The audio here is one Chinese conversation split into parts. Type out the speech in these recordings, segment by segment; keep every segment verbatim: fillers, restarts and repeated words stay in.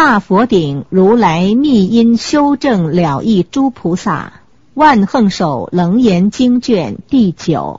大佛顶如来密因修正了义诸菩萨万横手楞严经卷第九。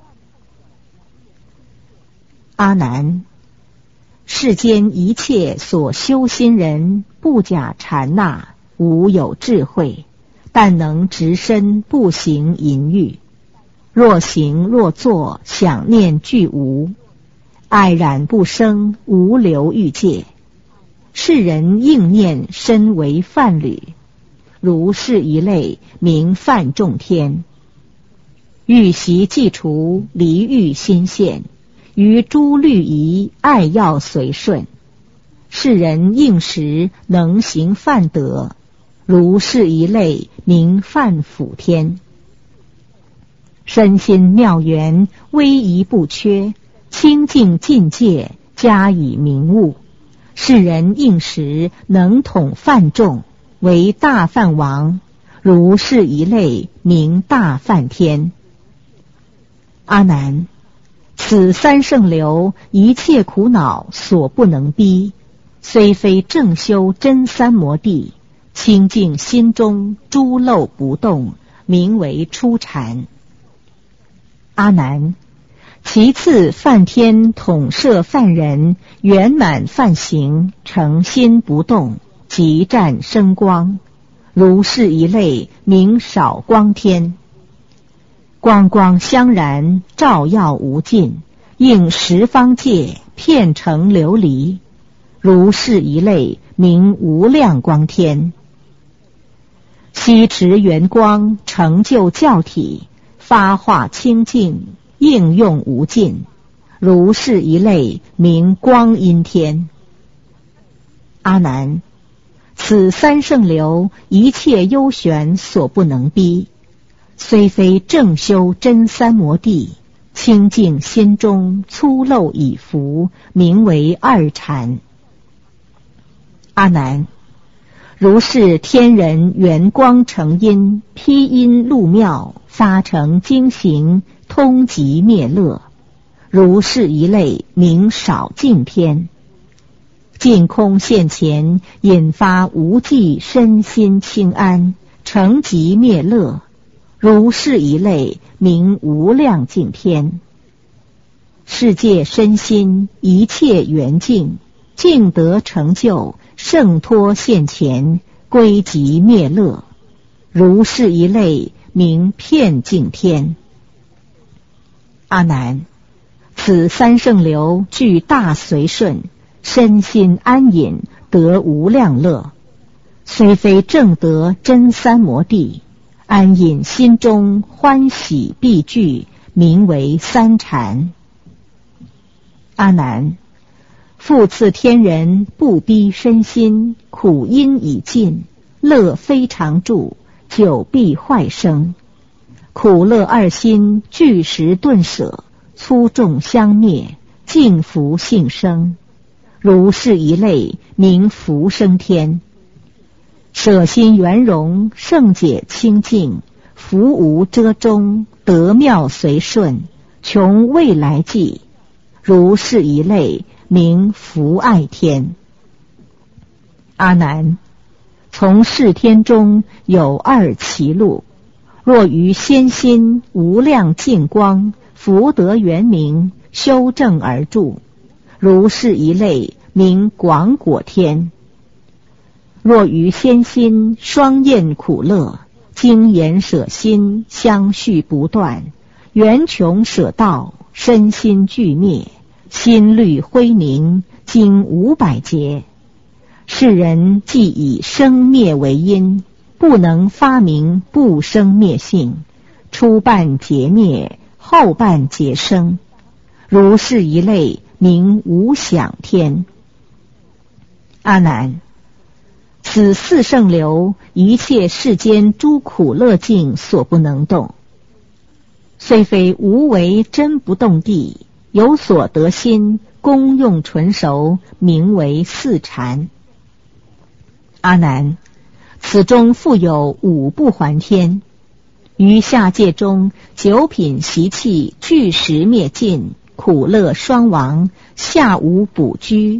阿难，世间一切所修心人，不假禅那，无有智慧，但能直身不行淫欲。若行若坐，想念俱无，爱染不生，无留欲界。世人应念身为梵侣，如是一类，名梵众天。欲习既除，离欲心现，于诸律仪，爱要随顺。世人应时，能行梵德，如是一类，名梵辅天。身心妙圆，威仪不缺，清净境界，加以明悟。世人应时，能统梵众，为大梵王，如是一类，名大梵天。阿难，此三圣流，一切苦恼所不能逼，虽非正修真三摩地，清净心中诸漏不动，名为初禅。阿难，其次梵天统摄梵人，圆满梵行，诚心不动，即占生光，如是一类，名少光天。光光相然，照耀无尽，应十方界，遍成琉璃，如是一类，名无量光天。悉持圆光，成就教体，发化清净，应用无尽，如是一类，名光阴天。阿难，此三圣流，一切幽玄所不能逼，虽非正修真三摩地，清净心中粗陋已伏，名为二禅。阿难，如是天人圆光成因，披因入妙，发成经行，通极灭乐，如是一类，名少净天。净空现前，引发无际身心清安，成极灭乐，如是一类，名无量净天。世界身心一切圆净，净得成就，胜脱现前，归极灭乐，如是一类，名遍净天。阿难，此三圣流具大随顺，身心安隐，得无量乐，虽非正得真三摩地，安隐心中欢喜必具，名为三禅。阿难，复次天人不逼身心，苦因已尽，乐非常住，久必坏生。苦乐二心俱时顿舍，粗重相灭，净福性生，如是一类，名福生天。舍心圆融，圣解清净，福无遮中，得妙随顺，穷未来际，如是一类，名福爱天。阿难，从是天中有二歧路，若于先心无量净光，福德圆明，修正而住，如是一类，名广果天。若于先心双厌苦乐，精言舍心，相续不断，缘穷舍道，身心俱灭，心虑灰凝，经五百劫。世人既以生灭为因，不能发明不生灭性，初半劫灭，后半劫生，如是一类，名无想天。阿难，此四圣流，一切世间诸苦乐境所不能动，虽非无为真不动地，有所得心，功用纯熟，名为四禅。阿难，此中复有五不还天，于下界中，九品习气俱时灭尽，苦乐双亡，下无补居，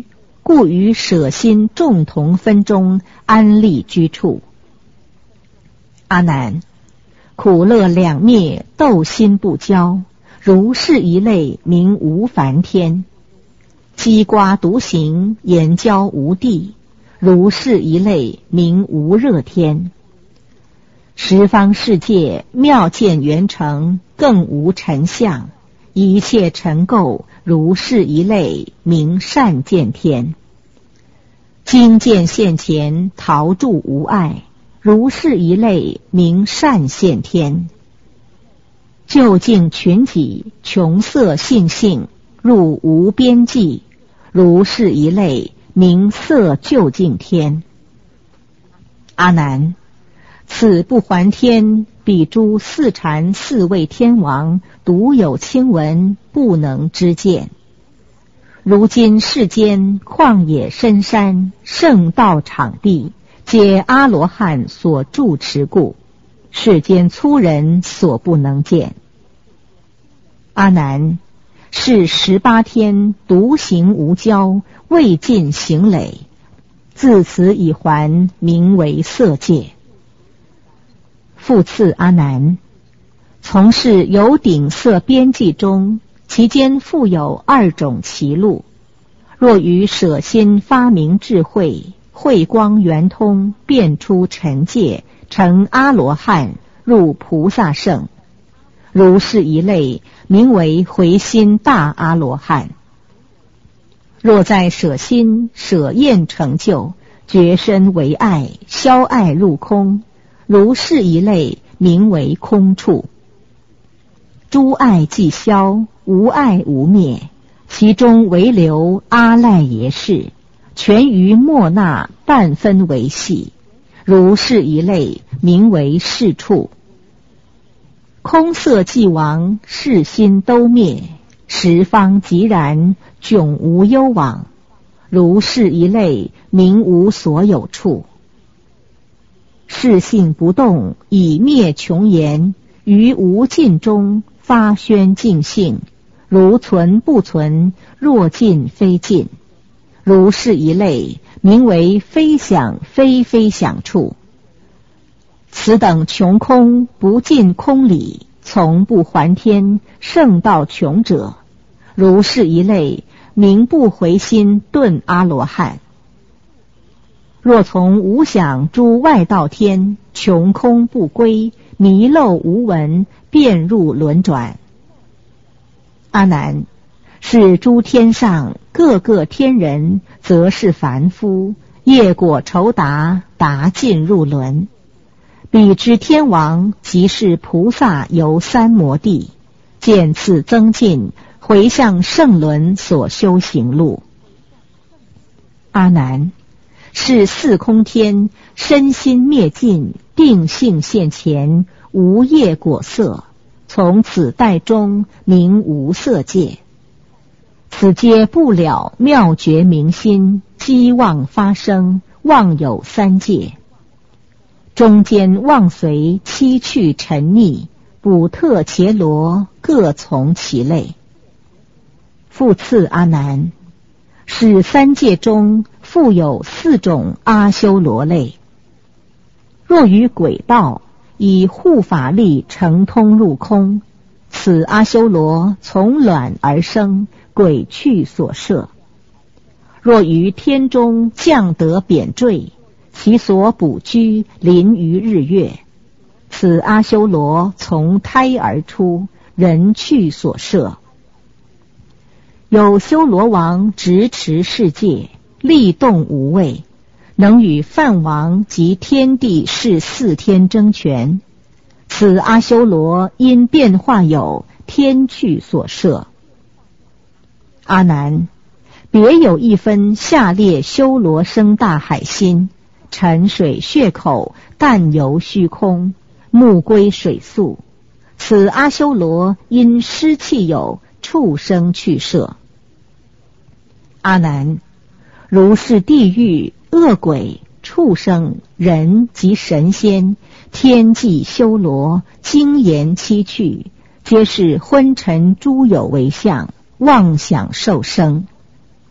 故于舍心众同分中安立居处。阿难，苦乐两灭，斗心不交，如是一类名无烦天。鸡瓜独行，言交无地，如是一类名无热天。十方世界妙见圆成，更无尘相，一切尘垢，如是一类名善见天。经见现前，陶铸无碍，如是一类名善现天。究竟群己，穷色性性，入无边际，如是一类名色究竟天。阿难，此不还天，彼诸四禅四位天王独有亲闻，不能知见。如今世间旷野深山，圣道场地，皆阿罗汉所住持故，世间粗人所不能见。阿难，是十八天独行无交，未尽行累，自此已还，名为色界。复次阿难，从事有顶色边际中，其间复有二种歧路。若于舍心发明智慧，慧光圆通，变出尘界，成阿罗汉，入菩萨圣，如是一类，名为回心大阿罗汉。若在舍心舍厌成就，觉身为爱，消爱入空，如是一类，名为空处。诸爱既消，无爱无灭，其中唯留阿赖耶识，全于莫那，半分为系，如是一类，名为是处。空色既亡，世心都灭，十方寂然，迥无忧往，如是一类，名无所有处。世性不动，以灭穷言，于无尽中发宣净性，如存不存，若尽非尽，如是一类，名为非想非非想处。此等穷空不尽空理，从不还天，圣道穷者，如是一类，名不回心顿阿罗汉。若从无想诸外道天，穷空不归，迷漏无闻，便入轮转。阿难，是诸天上各个天人，则是凡夫，业果酬达，达尽入轮。彼之天王，即是菩萨游三摩地，见此增进，回向圣轮所修行路。阿难，是四空天身心灭尽，定性现前，无业果色，从此代中名无色界。此皆不了妙觉明心，机妄发生，妄有三界，中间妄随七趣沉溺，补特伽罗，各从其类。复次阿难，是三界中复有四种阿修罗类。若于轨道，以护法力成通入空，此阿修罗从卵而生，鬼趣所摄。若于天中降得贬坠，其所补居临于日月，此阿修罗从胎而出，人趣所摄。有修罗王执持世界，力动无畏，能与梵王及天地是四天争权，此阿修罗因变化有天趣所摄。阿难，别有一分下列修罗生大海心，沉水血口，淡游虚空，目归水宿，此阿修罗因湿气有畜生趣摄。阿难，如是地狱、恶鬼、畜生、人及神仙、天际修罗、精言七趣，皆是昏沉诸有为相，妄想受生。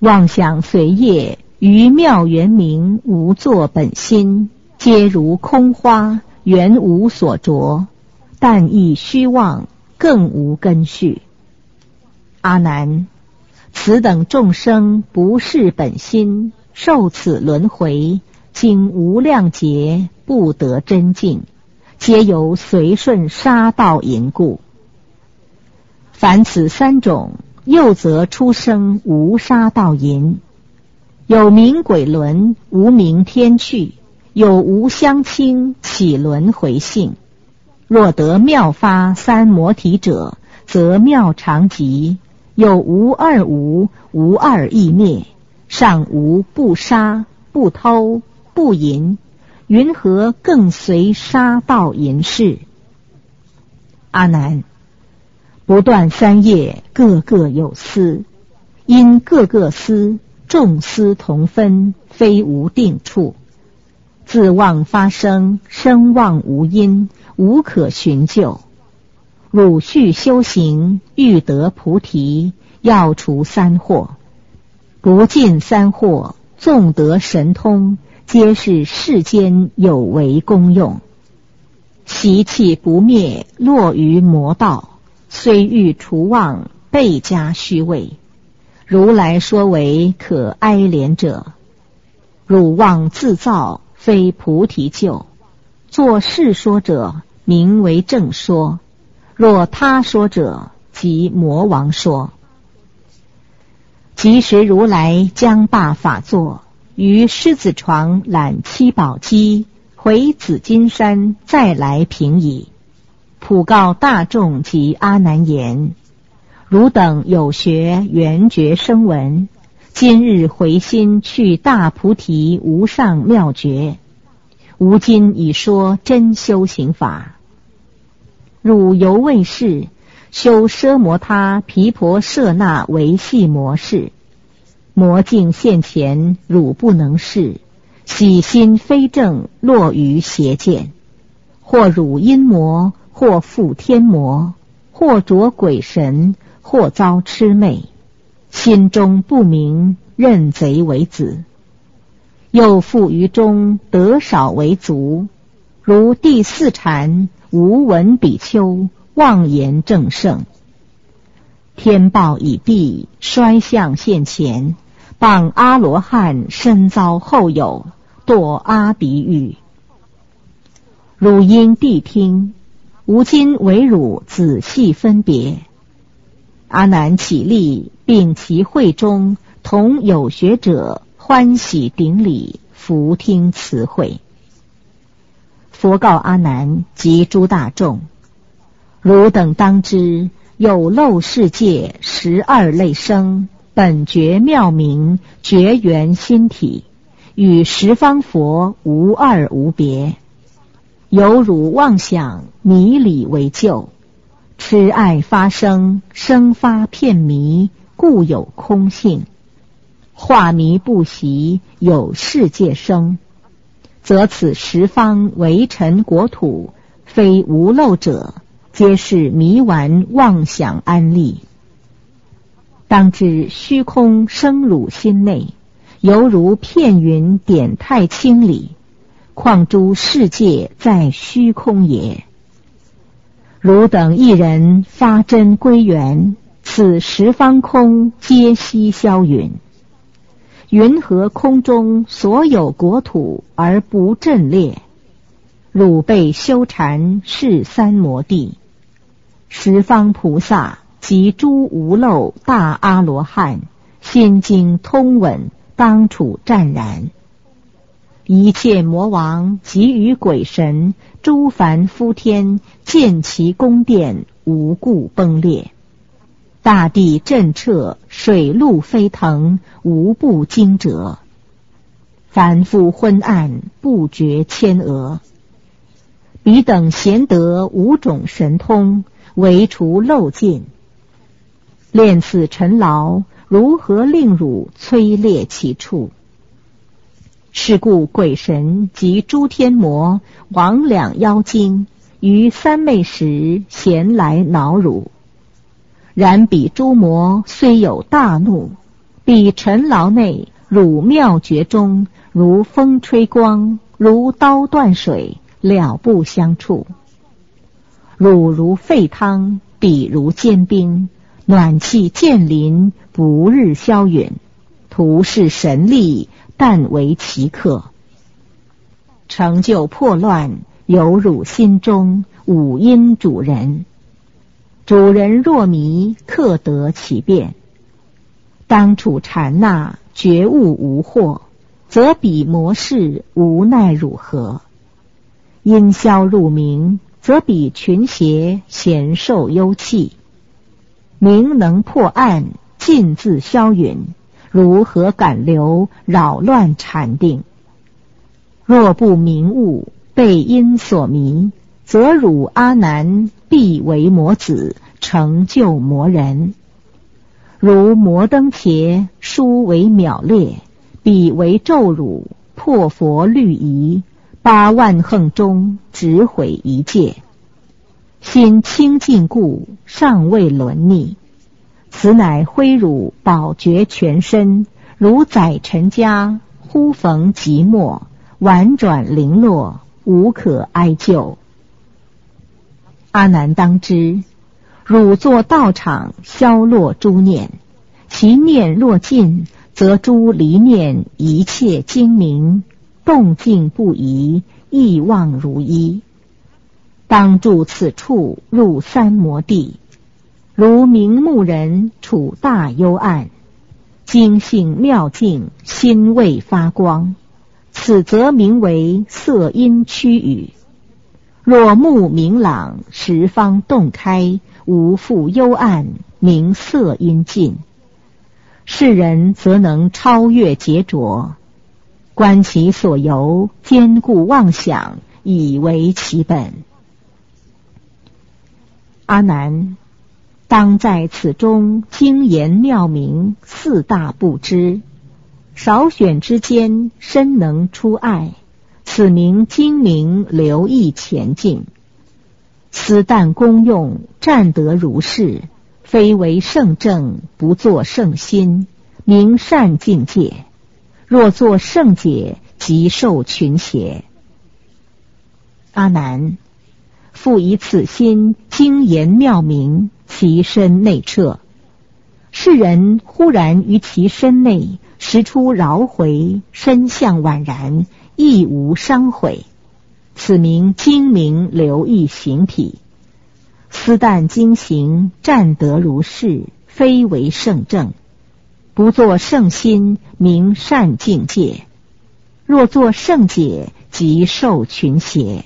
妄想随业，于妙圆明无作本心，皆如空花，原无所着，但亦虚妄，更无根续。阿难，此等众生不是本心，受此轮回，经无量劫，不得真境，皆由随顺杀盗淫故。凡此三种，又则出生无杀盗淫，有名鬼轮，无名天趣，有无相亲，起轮回性。若得妙发三摩提者，则妙常极，有无二无，无二亦灭，尚无不杀、不偷、不淫，云何更随杀盗淫事？阿难，不断三业，各个有思，因各个思，众思同分，非无定处。自妄发生，生妄无因，无可寻究。汝续修行，欲得菩提，要除三惑。不尽三惑，纵得神通，皆是世间有为功用。习气不灭，落于魔道，虽欲除妄，倍加虚伪。如来说为可哀怜者。汝妄自造，非菩提救。作世说者，名为正说；若他说者，即魔王说。即时如来将罢法座，于狮子床揽七宝机，回紫金山，再来平矣。普告大众及阿难言：汝等有学圆觉声闻，今日回心去大菩提无上妙觉，吾今已说真修行法。汝犹未试，修奢摩他毗婆舍那维系模式，魔境现前，汝不能视，喜心非正，落于邪见，或辱阴魔，或附天魔，或着鬼神，或遭魑魅，心中不明，认贼为子，又复于中得少为足，如第四禅无闻比丘妄言正圣。天报已毕，衰相现前，谤阿罗汉身遭后有，堕阿鼻狱。汝因谛听，吾今为汝仔细分别。阿难起立，并其会中同有学者欢喜顶礼，伏听词汇。佛告阿难及诸大众：汝等当知，有漏世界十二类生，本觉妙明，觉缘心体，与十方佛无二无别。有汝妄想，迷理为旧，痴爱发生，生发片迷，故有空性。化迷不习，有世界生，则此十方为尘国土，非无漏者，皆是迷顽妄想安立。当知虚空生汝心内，犹如片云点太清理，况诸世界在虚空也。汝等一人发真归元，此十方空皆悉消陨。云何空中所有国土而不震裂？汝辈修禅是三摩地，十方菩萨及诸无漏大阿罗汉，心经通稳，当处湛然。一切魔王及于鬼神，诸凡夫天，见其宫殿，无故崩裂。大地震彻，水陆飞腾，无不惊蛰。凡夫昏暗，不觉千额。彼等贤得五种神通，为除漏尽。练此尘劳，如何令汝摧裂其处？是故鬼神及诸天魔、魍魉妖精，于三昧时咸来恼汝。然彼诸魔虽有大怒， 彼尘劳内，汝妙觉中，如风吹光，如刀断水，了不相触。汝如沸汤，彼如坚冰，暖气渐临，不日消陨。徒是神力，但为其客。成就破乱，有汝心中，五阴主人。主人若迷，克得其变。当处禅那，觉悟无惑，则彼魔事无奈汝何？阴消入明，则彼群邪咸受幽气。明能破暗，尽自消陨，如何敢留，扰乱禅定？若不明悟，被阴所迷，则汝阿难必为魔子，成就魔人。如摩登伽，殊为渺劣，彼为咒辱，破佛律仪，八万横中，只毁一戒。心清净故，尚未沦逆。此乃挥汝宝觉全身，如载尘家，忽逢寂寞，婉转零落，无可哀救。阿难当知，汝作道场，消落诸念，其念若尽，则诸离念一切精明，动静不移，意望如一。当住此处，入三摩地，如明目人处大幽暗，精性妙境，心未发光，此则名为色音区语。若目明朗，十方洞开，无复幽暗，名色音尽。世人则能超越劫着，观其所由，坚固妄想，以为其本。阿难，当在此中精言妙明，四大不知，少选之间，深能出爱，此名精明，留意前进。斯但功用，占得如是，非为圣正，不作圣心，名善境界。若作圣解，即受群邪。阿难，复以此心精言妙明，其身内彻。世人忽然于其身内识出饶回，身相宛然，亦无伤毁，此名精明留意形体。斯但精行，占得如是，非为圣正，不作圣心，名善境界。若作圣解，即受群邪。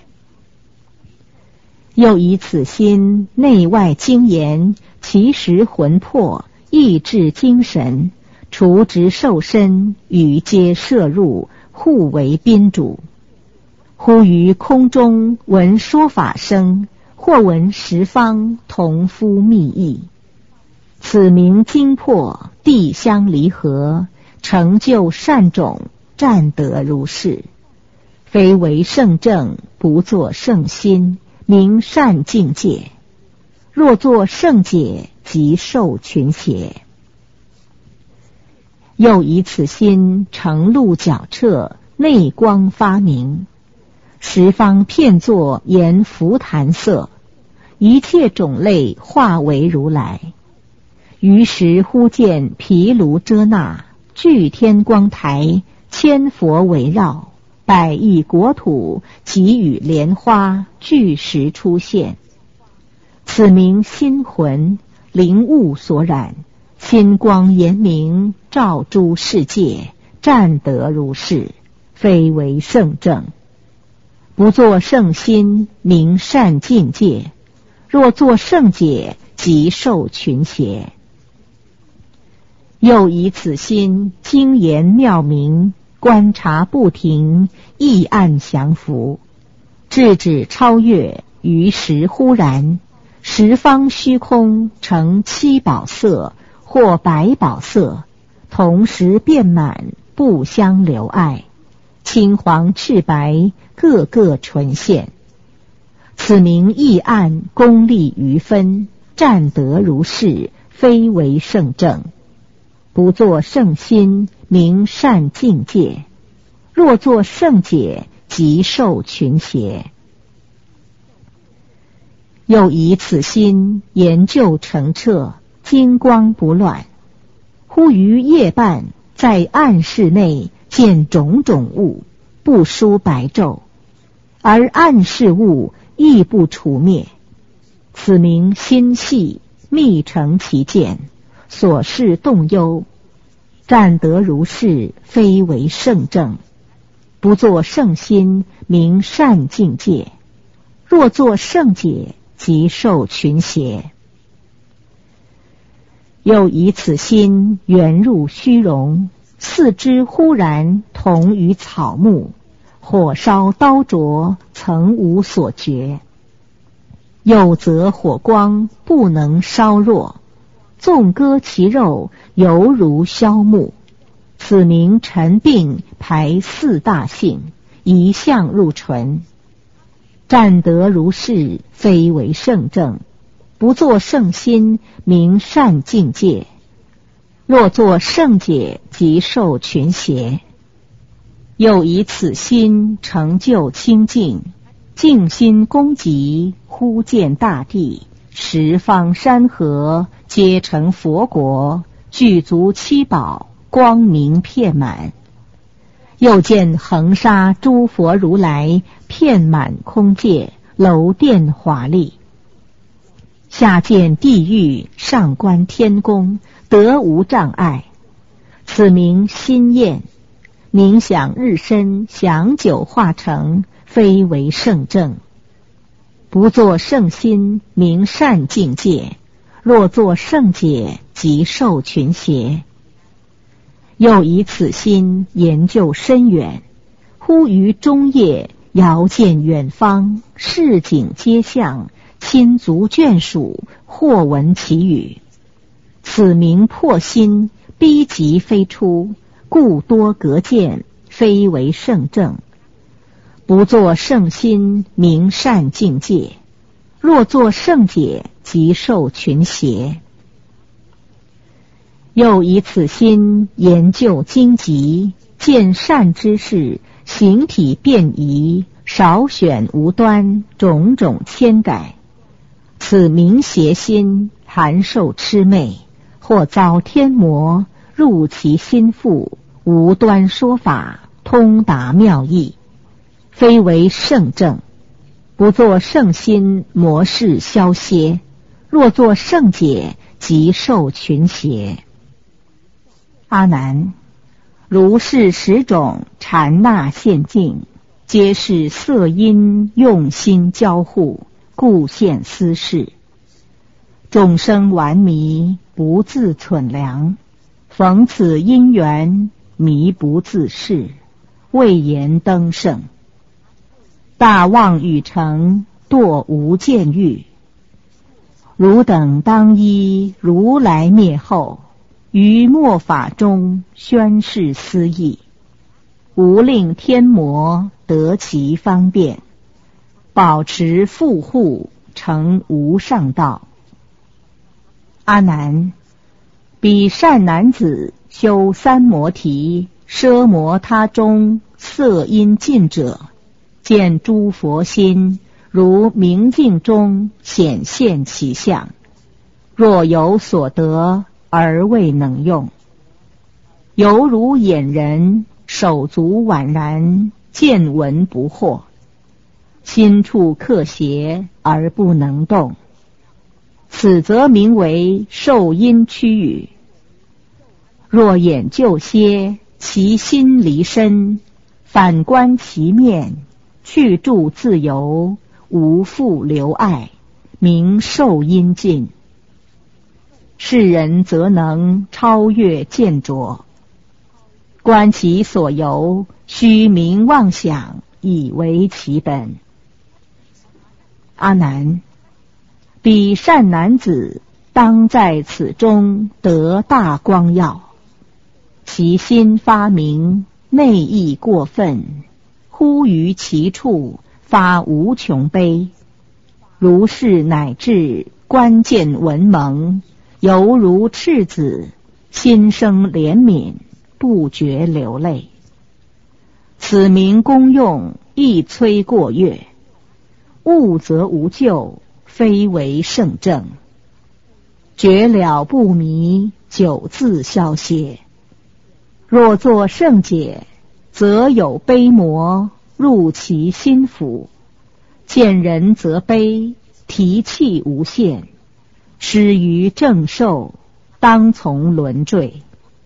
又以此心内外精研，其实魂魄，意志精神，除执受身，与皆摄入，互为宾主。忽于空中闻说法声，或闻十方同夫密意，此名精破，地相离合，成就善种，占得如是，非为圣正，不作圣心，名善境界。若作圣解，即受群邪。又以此心成路皎彻，内光发明，十方遍作言浮檀色，一切种类化为如来。于时忽见毗卢遮那，巨天光台，千佛围绕，百亿国土，给予莲花，巨石出现。此名心魂，灵物所染，心光严明，照诸世界，占得如是，非为圣正。不作圣心，名善境界。若作圣解，即受群邪。又以此心精言妙明，观察不停，意暗降伏，智止超越，于时忽然，十方虚空成七宝色，或百宝色，同时遍满，不相留碍，青黄赤白，各个纯现。此名意暗，功利余分，占得如是，非为圣正。 不作圣心，名善境界；若作圣解，即受群邪。又以此心研究澄澈，金光不乱。忽于夜半，在暗室内见种种物，不输白昼，而暗室物亦不除灭。此名心细，密成其见，所事动忧。暂得如是，非为圣正。不作圣心，名善境界；若作圣解，即受群邪。又以此心圆入虚荣，四肢忽然同于草木，火烧刀灼，曾无所觉。又则火光不能烧弱，纵割其肉，犹如削木。此名陈病排四大性，一向入唇。暂得如是，非为圣正。不作圣心，名善境界；若作圣解，即受群邪。又以此心成就清净，静心恭极，忽见大地，十方山河皆成佛国，具足七宝，光明遍满。又见恒沙诸佛如来遍满空界，楼殿华丽。下见地狱，上观天宫，得无障碍。此名心验，冥想日深，享久化成，非为圣正。不作圣心，名善境界；若作圣解，即受群邪。又以此心研究深远，忽于中夜，遥见远方，市井街巷，亲族眷属，或闻其语。此名破心，逼急非出，故多隔见，非为圣正。不作圣心，名善境界；若作圣解，即受群邪。又以此心研究经籍，见善之事，形体变移，少选无端，种种牵改。此名邪心，含受魑魅，或遭天魔入其心腹，无端说法，通达妙义，非为圣正。不作圣心，魔事消歇；若作圣解，即受群邪。阿难，如是十种禅那现境，皆是色因用心交互，故现斯事。众生顽迷，不自忖量，逢此因缘，迷不自视，未言登圣。大妄语成，堕无间狱。汝等当依如来灭后，于末法中宣示思义，无令天魔得其方便，保持富护，成无上道。阿难，彼善男子修三摩提，奢摩他中色因尽者，见诸佛心如明镜中显现其相，若有所得而未能用，犹如眼人手足宛然，见闻不惑，心处克邪而不能动，此则名为受因趋语。若眼就歇，其心离身，反观其面，去住自由，无复留碍，名受因尽。世人则能超越见着，观其所由，虚名妄想，以为其本。阿难，彼善男子当在此中得大光耀，其心发明，内意过分，忽于其处发无穷悲。如是乃至关键文蒙，犹如赤子， 心生怜悯，不觉流泪。此名功用，亦摧过越。悟则无救，非为圣正。觉了不迷，久自消歇。若作圣解，则有悲魔入其心腑，见人则悲，提气无限，失于正受，当从轮坠。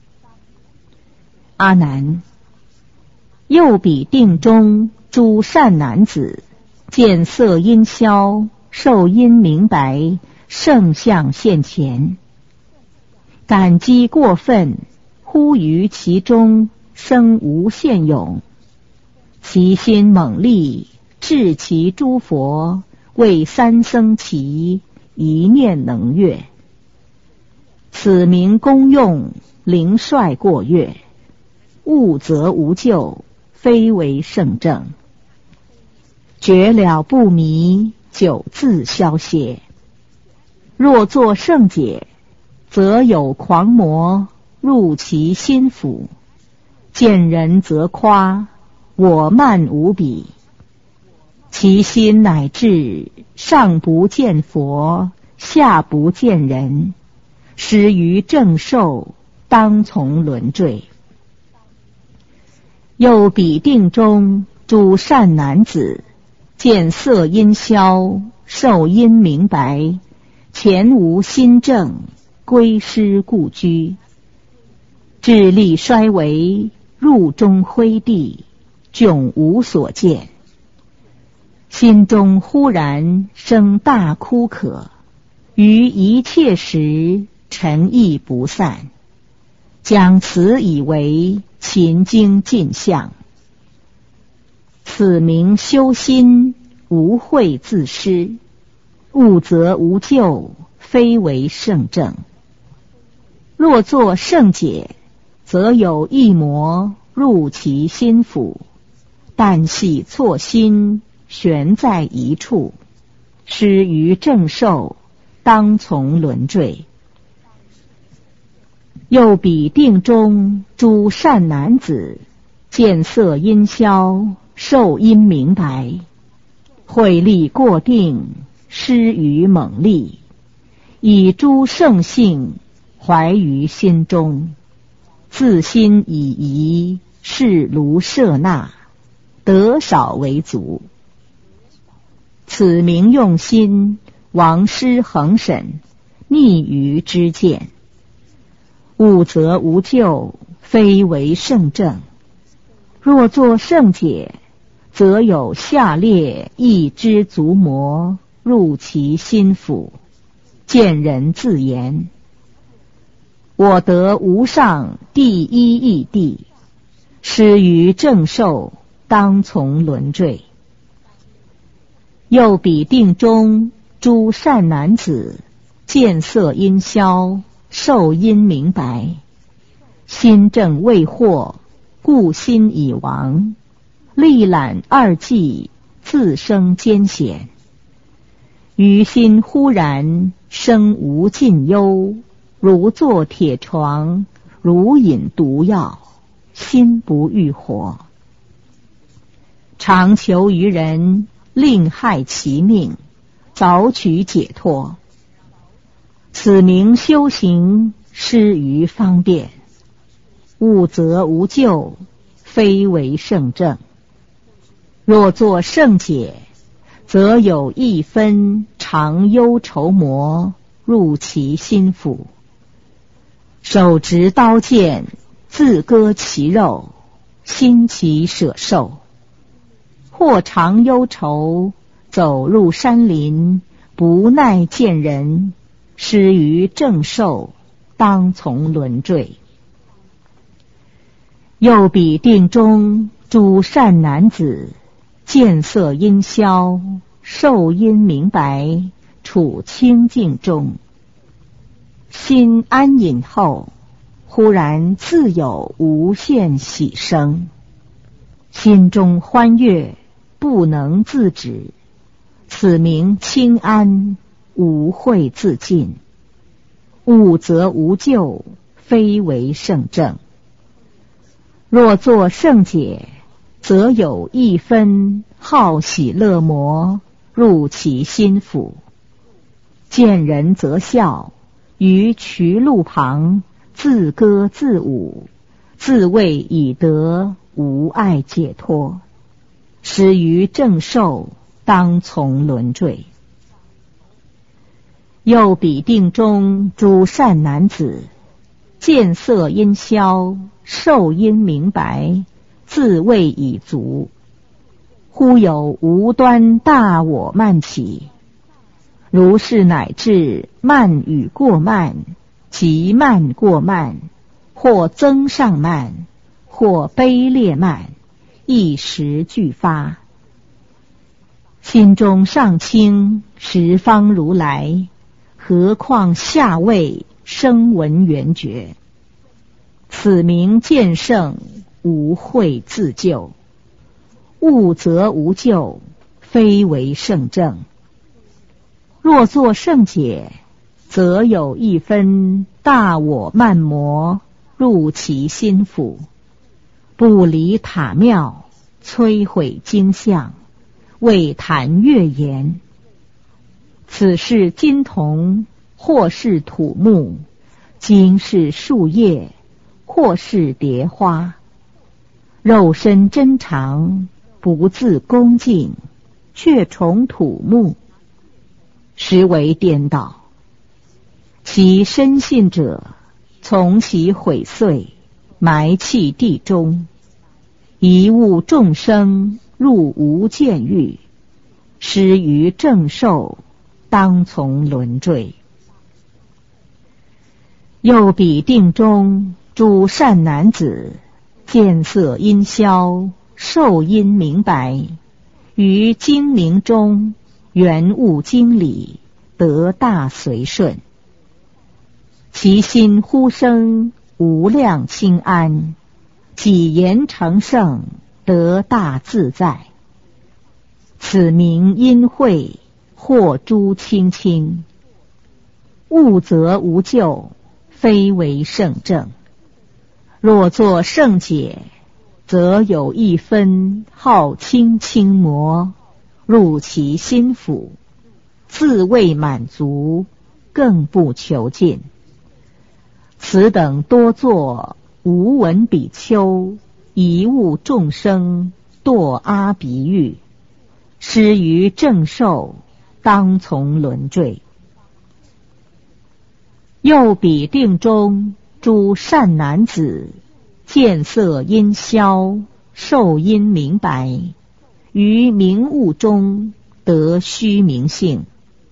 阿难，又彼定中诸善男子，见色音消，受因明白，圣相现前，感激过分，忽于其中生无限勇，其心猛力，至其诸佛，为三僧齐，一念能越。此名功用，灵率过越。悟则无救，非为圣正。觉了不迷，久自消歇。若作圣解，则有狂魔入其心腑，见人则夸，我慢无比。其心乃至上不见佛，下不见人，失于正受，当从轮坠。又彼定中诸善男子，见色音消，受因明白，前无心正，归失故居，智力衰微，入中灰地，迥无所见。心中忽然生大枯渴，于一切时沉意不散，将此以为勤精进相。此名修心，无慧自失。悟则无救，非为圣正。若作圣解，则有一魔入其心腑，但系错心，悬在一处，失于正受，当从轮坠。又彼定中诸善男子，见色音消，受因明白，慧力过定，失于猛力，以诸圣性怀于心中，自心以疑，视如舍那，得少为足。此名用心，王师恒审，逆于知见。悟则无救，非为圣正。若作圣解，则有下列一之足魔入其心腑，见人自言：我得无上第一义谛，失于正受，当从轮坠。又彼定中诸善男子，见色音消，受因明白，心正未获，故心已亡，力览二际，自生艰险。于心忽然生无尽忧，如坐铁床，如饮毒药，心不欲活。常求于人，令害其命，早取解脱。此名修行，失于方便。悟则无救，非为圣正。若作圣解，则有一分常忧愁魔入其心腑，手执刀剑，自割其肉，心其舍受。或常忧愁，走入山林，不耐见人，失于正受，当从轮坠。又彼定中诸善男子，见色音消，受因明白，处清净中，心安隐后，忽然自有无限喜生，心中欢悦，不能自止。此名清安，无慧自尽。悟则无救， 非为圣正。若作圣解，则有一分好喜乐魔入其心腹，见人则笑，于渠路旁自歌自舞，自谓已得无碍解脱，始于正受，当从轮坠。又彼定中诸善男子，见色因消，受因明白，自谓已足，忽有无端大我慢起，如是乃至慢与过慢，极慢过慢，或增上慢，或卑劣慢，一时俱发。心中上清，十方如来，何况下位声闻缘觉？此名见圣，无慧自救，悟则无救，非为圣正。若作圣解，则有一分大我慢魔入其心腹，不离塔庙，摧毁经像，为谈乐言。此是金铜，或是土木，今是树叶，或是蝶花，肉身真常，不自恭敬，却从土木，实为颠倒。其深信者，从其毁碎，埋弃地中，一误众生入无间狱，失于正受，当从轮坠。又彼定中诸善男子，见色因消，受因明白，于精明中圆悟经理，得大随顺，其心忽生无量清安，己言成圣，得大自在。此名因慧，或诸清清，悟则无救，非为圣正。若作圣解，则有一分好清清魔入其心腹，自谓满足，更不求尽。此等多作无闻比丘，一误众生，堕阿鼻狱，失于正受，当从轮坠。又彼定中诸善男子，见色因消，受因明白，于明悟中得虚明性，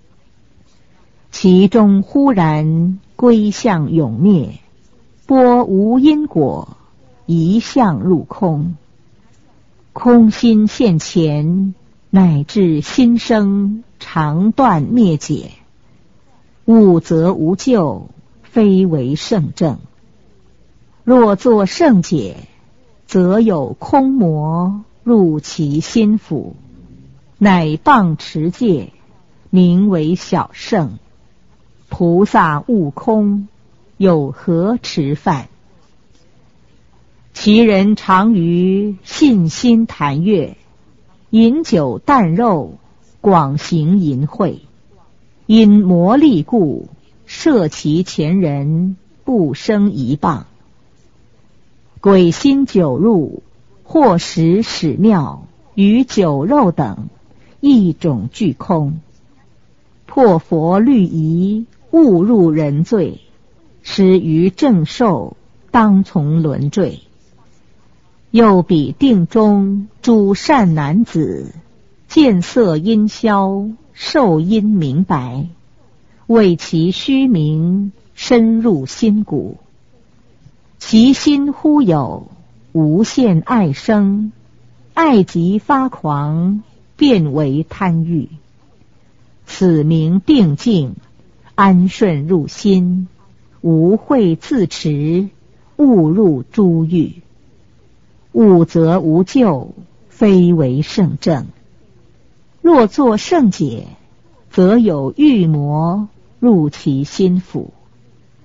其中忽然归向永灭，波无因果，一向入空，空心现前，乃至心生常断灭解，悟则无救，非为圣正。若作圣解，则有空魔入其心腹，乃谤持戒，名为小圣。菩萨悟空，有何持犯？其人常于信心谈乐，饮酒啖肉，广行淫秽，因魔力故，摄其前人，不生一谤。鬼心酒入，或食屎尿与酒肉等，一种俱空。破佛律仪，误入人罪，失于正受，当从轮坠。又彼定中诸善男子，见色因消，受因明白，为其虚名，深入心骨，其心忽有无限爱生，爱极发狂，变为贪欲。此名定静，安顺入心，无慧自持，误入诸狱。悟则无救，非为圣正。若作圣解，则有欲魔入其心腹，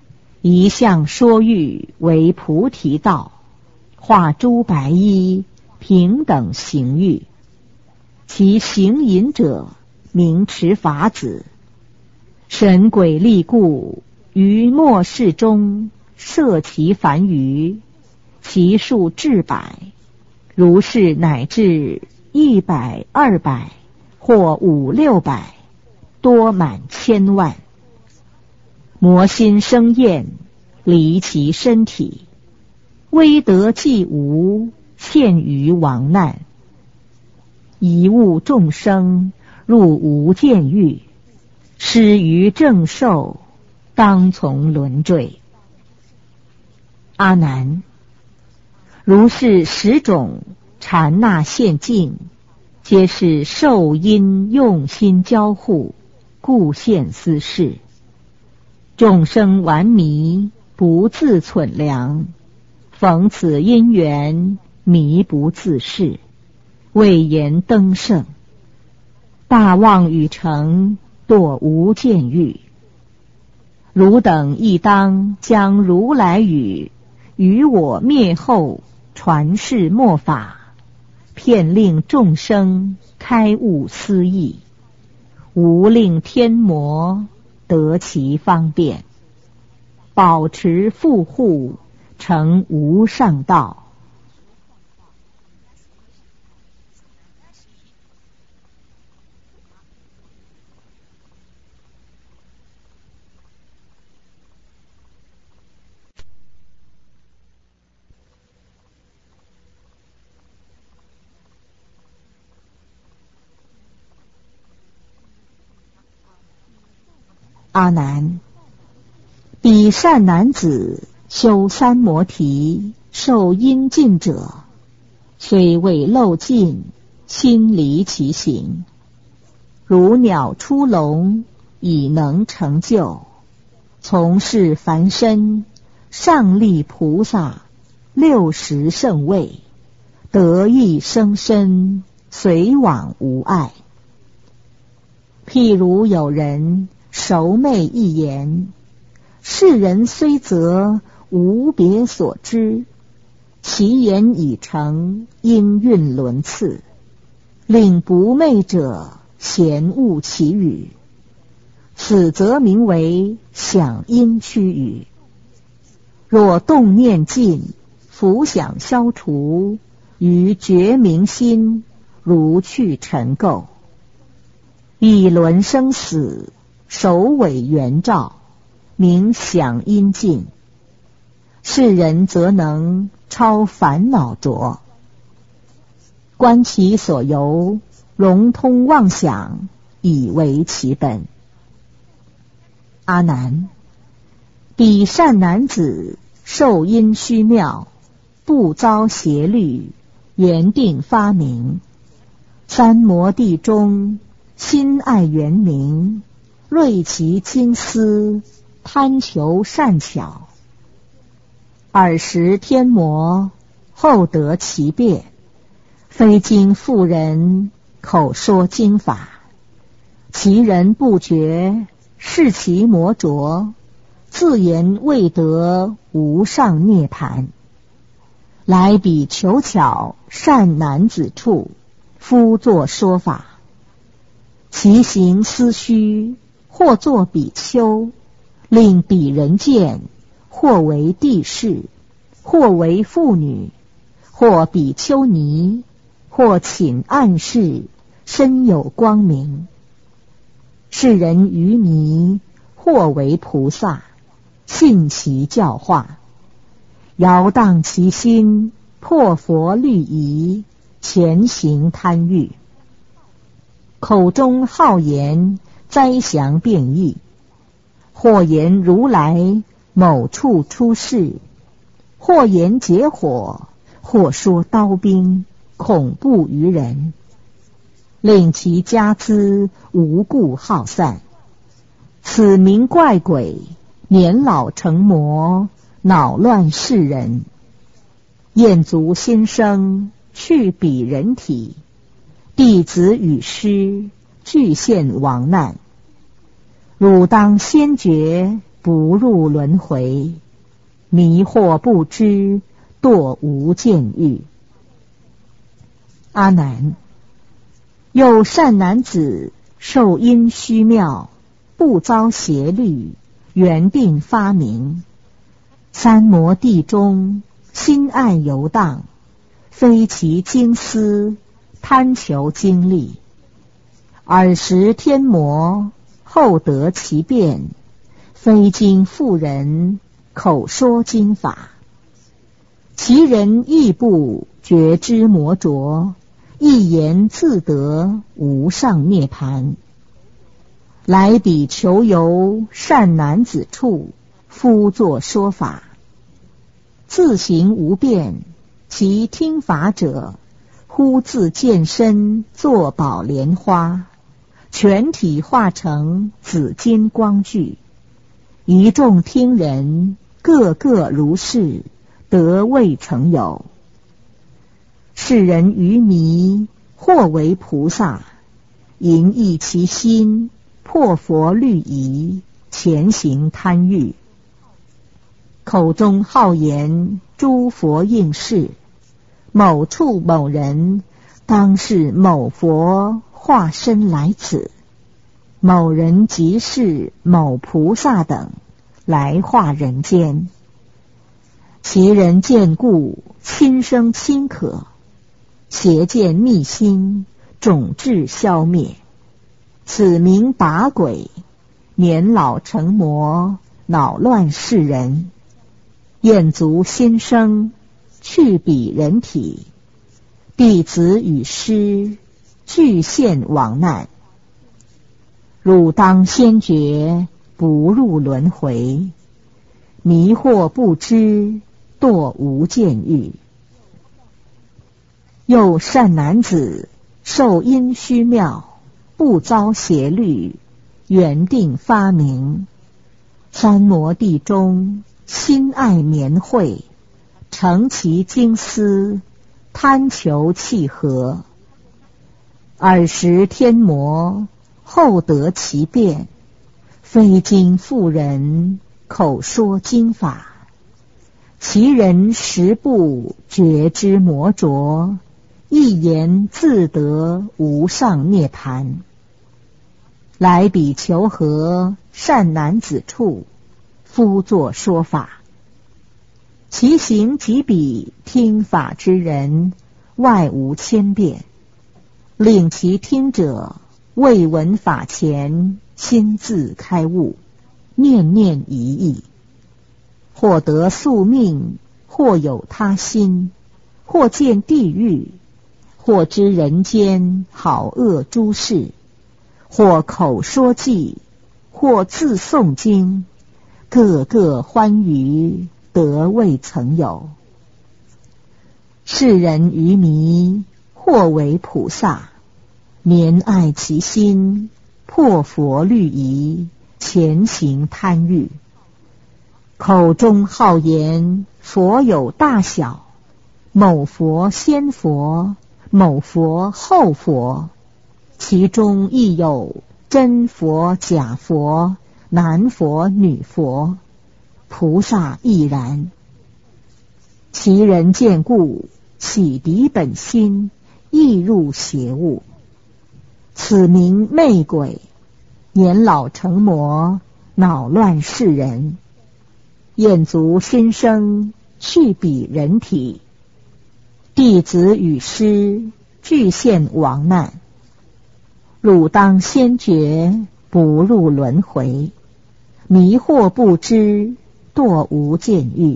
一向说欲为菩提道，化诸白衣，平等行欲。其行淫者，名持法子。神鬼力故，于末世中，摄其凡余，其数至百。如是乃至一百、二百，或五六百，多满千万。魔心生厌，离其身体，威德既无，陷于亡难。一物众生，入无间狱，失于正受，当从轮坠。阿难，如是十种禅那现境，皆是受因用心交互，故现斯事。众生顽迷，不自忖量，逢此因缘，迷不自视，未言登圣。大妄语成，堕无间狱。汝等亦当将如来语，于我灭后，传世末法，遍令众生开悟思义，无令天魔得其方便，保持护护，成无上道。阿难，彼善男子修三摩提，受阴尽者，虽未漏尽，心离其行，如鸟出笼，已能成就。从事凡身，上立菩萨，六十圣位，得意生身，随往无碍。譬如有人熟昧一言，世人虽则无别所知，其言已成，音韵伦次，令不昧者嫌恶其语，此则名为响音区语。若动念尽，浮想消除，于觉明心，如去尘垢。一轮生死，首尾圆照，名响音尽。世人则能超烦恼浊，观其所由，融通妄想，以为其本。阿难，彼善男子受因虚妙，不遭邪律，圆定发明，三摩地中，心爱圆明，锐其精思，贪求善巧。尔时天魔，后得其变，非经妇人，口说经法，其人不觉，视其魔浊，自言未得无上涅盘。来彼求巧善男子处，夫作说法。其行思虚，或作比丘，令彼人见，或为帝释，或为妇女，或比丘尼，或请暗示，身有光明。世人愚迷，或为菩萨，信其教化，摇荡其心，破佛律仪，前行贪欲。口中好言，灾祥变异，或言如来某处出世，或言结火，或说刀兵，恐怖于人，令其家资无故耗散。此名怪鬼，年老成魔，恼乱世人。厌足心生，去彼人体，弟子与师，俱现亡难。汝当先觉， 不入轮回，迷惑不知，堕无间狱。阿难，有善男子受因虚妙，不遭邪律，缘定发明，三摩地中心爱游荡，非其经思，贪求经历。尔时天魔，后得其变，非经妇人，口说经法。其人亦不觉知魔浊，一言自得无上涅盘。来彼求游善男子处，夫作说法。自行无变，其听法者，忽自见身作宝莲花，全体化成紫金光具。一众听人，个个如是，得未曾有。世人愚迷，或为菩萨，淫逸其心，破佛律仪，前行贪欲。口中好言诸佛应是，某处某人，当是某佛化身来此。某人即是某菩萨等，来化人间。其人见故，亲生亲可，邪见密心，种智消灭。此名把鬼，年老成魔，恼乱世人。厌足心生，去彼人体。弟子与师，俱现亡难。汝当先觉，不入轮回。迷惑不知，堕无间狱。又善男子，受因虚妙，不遭邪律，缘定发明。三摩地中，心爱绵会，成其经思，贪求契合。尔时天魔，后得其变，非经妇人，口说经法。其人实不觉知魔浊，一言自得无上涅盘。来彼求合善男子处，夫作说法。其行及彼听法之人，外无千变。令其听者，未闻法前，心自开悟，念念一意。或得宿命，或有他心，或见地狱，或知人间好恶诸事，或口说偈，或自诵经，个个欢愉，得未曾有。世人愚迷，或为菩萨，怜爱其心，破佛律仪，前行贪欲。口中好言佛有大小，某佛先佛，某佛后佛，其中亦有真佛假佛，男佛女佛，菩萨亦然。其人见故，起敌本心，亦入邪物。此名魅鬼，年老成魔，恼乱世人。厌足心生，去彼人体。弟子与师，俱现亡难。汝当先觉，不入轮回。迷惑不知，堕无间狱。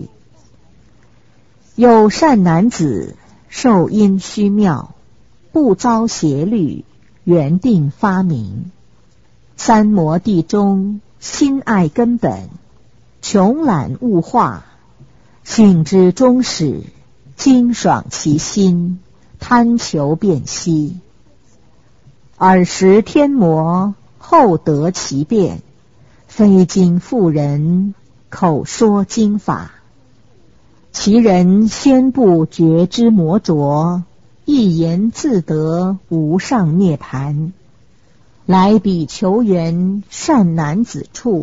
有善男子，受因虚妙，不遭邪律，缘定发明。三摩地中，心爱根本，穷览物化，性之终始，精爽其心，贪求辨析。尔时天魔，后得其变，非经妇人，口说经法。其人先不觉知魔浊，一言自得无上涅盘。来彼求缘善男子处，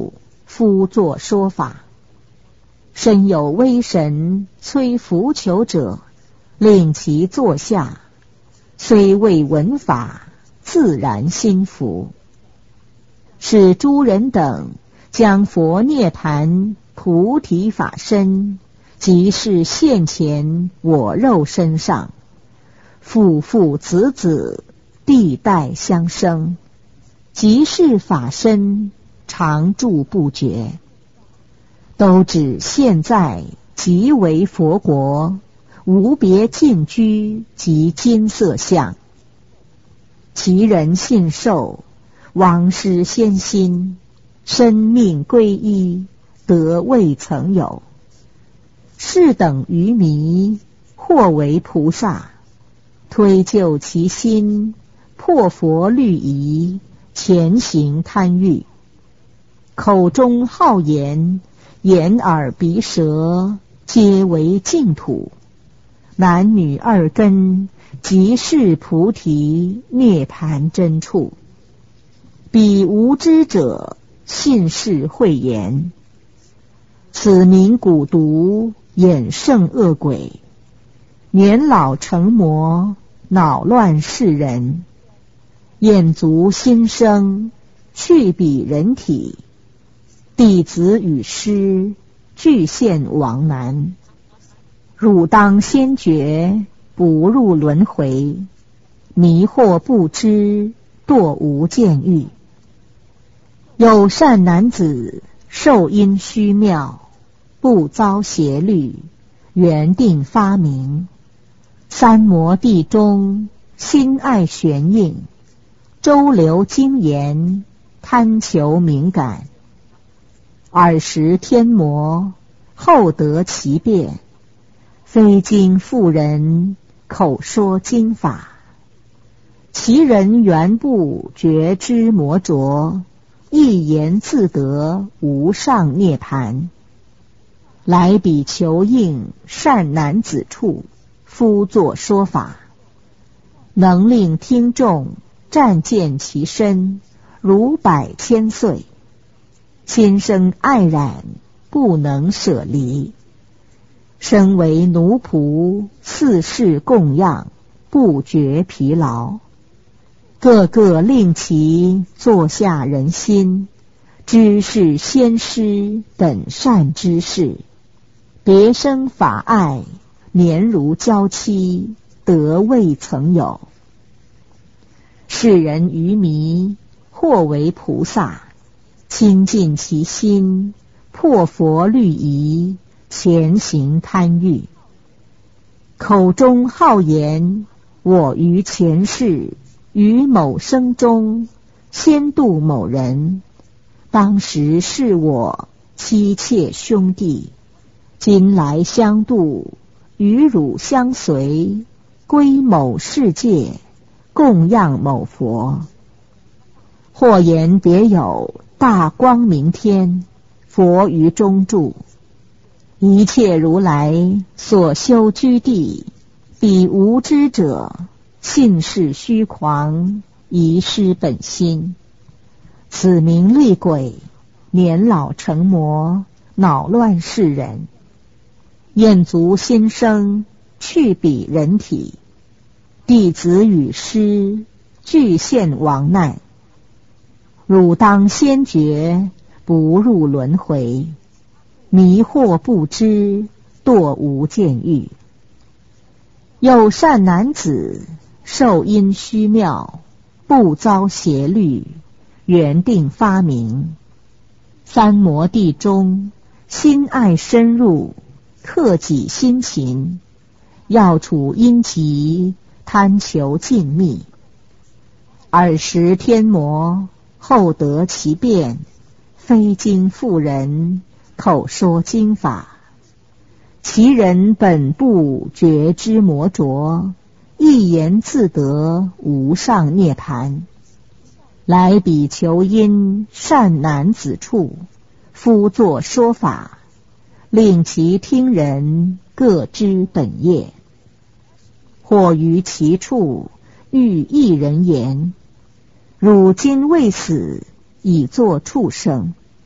夫作说法。身有威神催扶求者，令其坐下，虽未闻法，自然心服。使诸人等将佛涅盘菩提法身，即是现前我肉身上，父父子子，地代相生，即是法身，常住不绝。都指现在即为佛国，无别净居及金色相。其人信受，王师先心，生命归依，得未曾有。是等愚迷，或为菩萨，推究其心，破佛律仪，前行贪欲。口中好言，眼耳鼻舌，皆为净土。男女二根，即是菩提涅盘真处。彼无知者，信是慧言。此名蛊毒，眼胜恶鬼。年老成魔，恼乱世人。眼足心生，去彼人体。弟子与师，俱现王难。汝当先觉，不入轮回。迷惑不知，堕无间狱。有善男子，受因虚妙，不遭邪律，原定发明。三摩地中，心爱玄应。周流精言，贪求敏感。尔时天魔，后得其变。非经妇人，口说经法。其人原不觉知魔浊，一言自得无上涅盘。来彼求应善男子处，夫作说法。能令听众暂见其身，如百千岁。心生爱染，不能舍离。身为奴仆，四世供养，不觉疲劳。个个令其坐下人心，知是先师等善知识。别生法爱，年如娇妻，得未曾有。世人愚迷，或为菩萨。清净其心，破佛律仪，前行贪欲。口中好言，我于前世，于某生中，先度某人。当时是我妻妾兄弟，今来相度，与汝相随，归某世界，供养某佛。或言别有大光明天，佛于中住。一切如来所修居地，彼无知者，信是虚狂，遗失本心。此名厉鬼，年老成魔，恼乱世人。厌足心生，去彼人体。弟子与师，俱现亡难。汝当先觉，不入轮回。迷惑不知，堕无间狱。有善男子，受因虚妙，不遭邪律，原定发明。三摩地中，心爱深入，克己心勤。要处因疾，贪求静谧。尔时天魔，后得其变，非经妇人，口说经法。其人本不觉知魔浊，一言自得无上涅盘。来彼求因善男子处，夫作说法，令其听人各知本业。或于其处，欲一人言：汝今未死，已作畜生。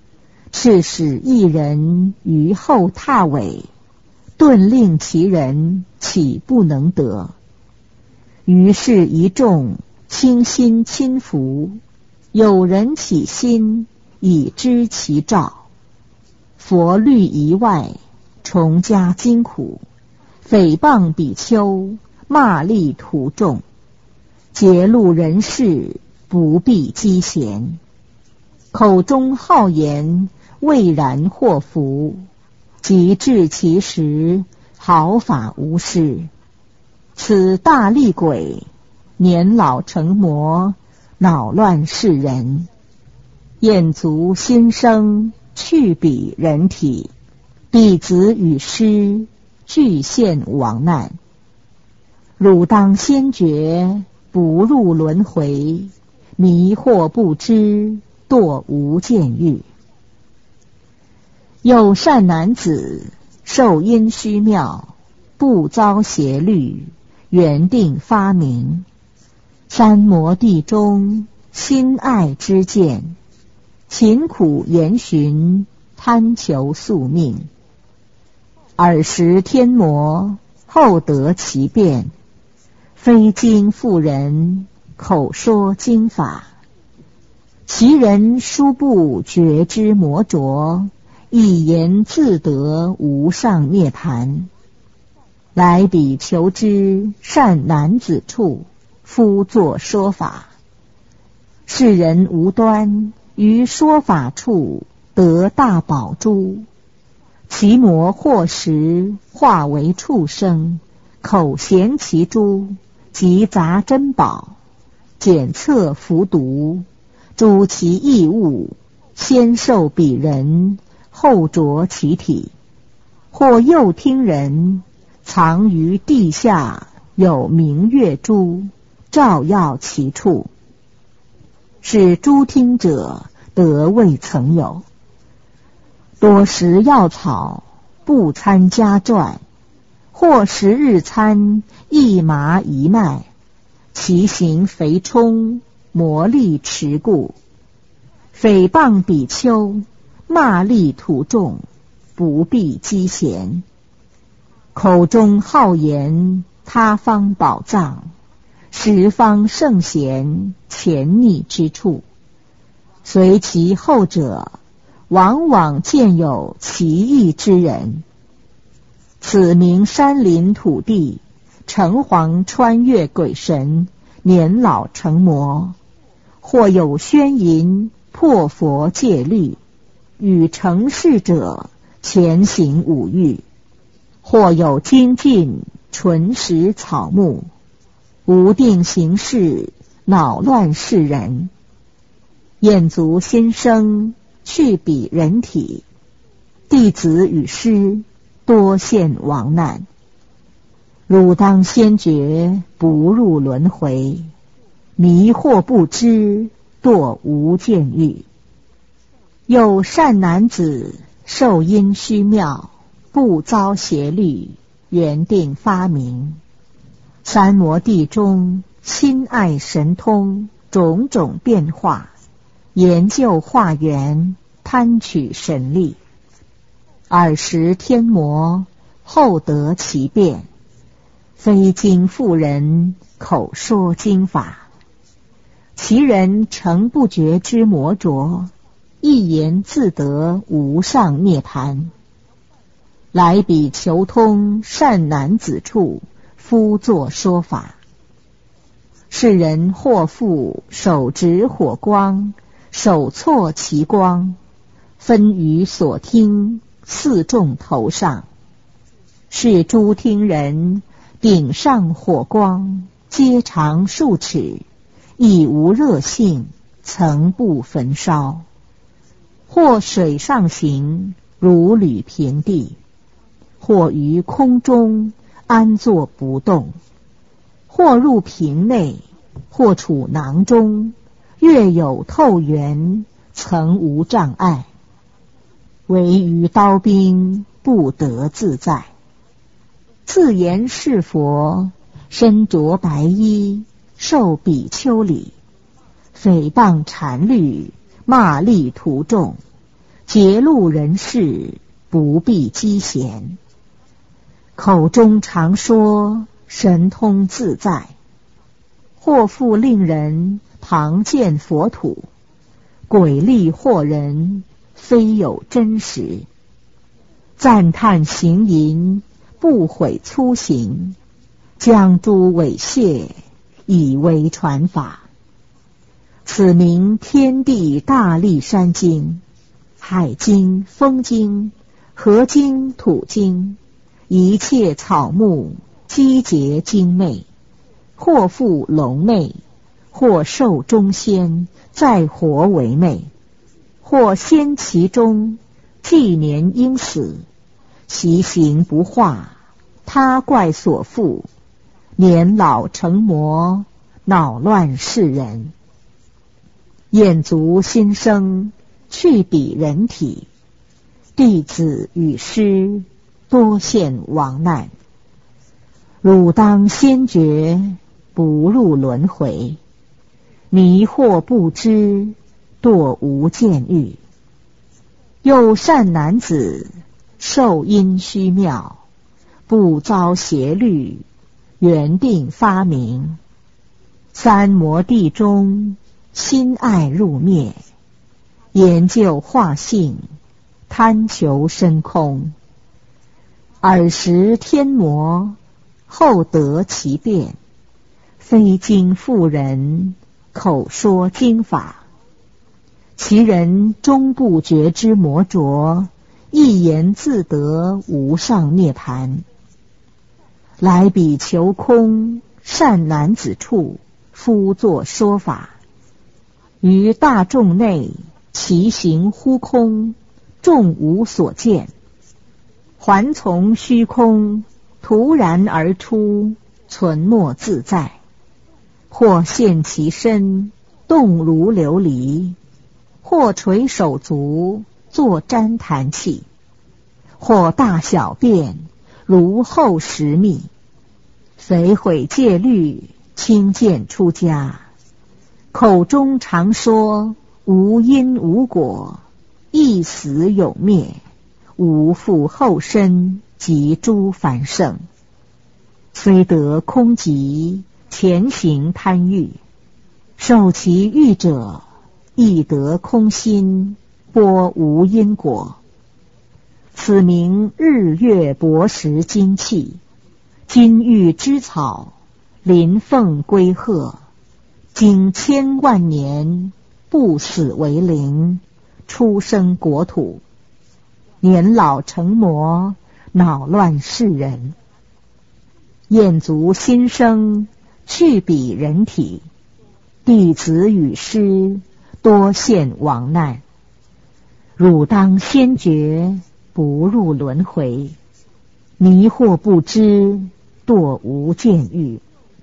敕使一人于后踏尾，顿令其人岂不能得？于是一众倾心亲服，有人起心以知其兆。佛律仪外，重加惊苦，诽谤比丘，骂詈徒众，揭露人事，不必积嫌。口中好言，未然祸福，即至其时，毫发无失。此大厉鬼，年老成魔，恼乱世人。厌足心生，去彼人体，弟子与师，俱陷亡难。汝当先觉，不入轮回，迷惑不知，堕无间狱。有善男子，受因虚妙，不遭邪律，原定发明。三摩地中，心爱之见，勤苦研寻，贪求宿命。尔时天魔，后得其变，非经妇人，口说经法。其人殊不觉知魔浊，一言自得无上涅槃。来彼求之善男子处，夫作说法。世人无端，于说法处得大宝珠。其魔惑时，化为畜生，口衔其珠，即杂珍宝，检测服毒，诛其异物，先受彼人，后着其体。或又听人藏于地下，有明月珠，照耀其处，使诸听者得未曾有。多食药草，不参家传，或十日参，一麻一麦，其形肥充，魔力持固。诽谤比丘，骂詈徒众，不必积嫌。口中好言，他方宝藏，十方圣贤，潜匿之处。随其后者，往往见有奇异之人。此名山林土地，城隍穿越鬼神，年老成魔。或有宣淫，破佛戒律，与成事者前行五欲。或有精进，纯食草木，无定行事，恼乱世人。厌足心生，去彼人体，弟子与师，多陷亡难。汝当先觉，不入轮回，迷惑不知，堕无间狱。有善男子，受因虚妙，不遭邪律，原定发明。三摩地中，心爱神通，种种变化，研究化缘，贪取神力。尔时天魔，后得其变，非经妇人，口说经法。其人诚不觉之魔浊，一言自得无上涅槃。来彼求通善男子处，夫作说法。世人或复手执火光，手错其光，分于所听，四众头上。是诸听人，顶上火光，皆长数尺，亦无热性，曾不焚烧。或水上行，如履平地；或于空中，安坐不动；或入瓶内，或处囊中，月有透圆，曾无障碍。唯于刀兵，不得自在。自言是佛，身着白衣，受比丘礼，诽谤禅律，骂詈徒众， 节路人士，不必积闲。口中常说神通自在，或复令人旁见佛土，诡力惑人，非有真实。赞叹行淫，不悔粗行，将诸猥亵，以为传法。此名天地大力山经、海经、风经、河经、土经，一切草木积结精魅，或复龙魅，或寿中仙，再活为魅，或仙其中，纪年应死，其行不化，他怪所附，年老成魔，恼乱世人。眼足心生，去彼人体，弟子与师，多现亡难。汝当先觉，不入轮回，迷惑不知，堕无间狱。又善男子，受因虚妙，不遭邪律，原定发明。三摩地中，心爱入灭，研究化性，贪求深空。尔时天魔，后得其变，非经妇人，口说经法。其人终不觉知魔浊，一言自得无上涅盘。来彼求空，善男子处，夫作说法。于大众内，其行忽空，众无所见。还从虚空，突然而出，存没自在。或现其身，动如琉璃；或垂手足，作旃檀器；或大小便，如后石蜜。匪毁戒律，轻贱出家。口中常说无因无果，一死有灭，无复后身及诸凡圣。虽得空寂，前行贪欲，受其欲者，亦得空心，波无因果。此名日月薄食精气，金玉之草，麟凤龟鹤，经千万年，不死为灵，出生国土。年老成魔，恼乱世人。厌足心生，去彼人体，弟子与师，多现亡难。汝当先觉，不入轮回，迷惑不知，堕无间狱。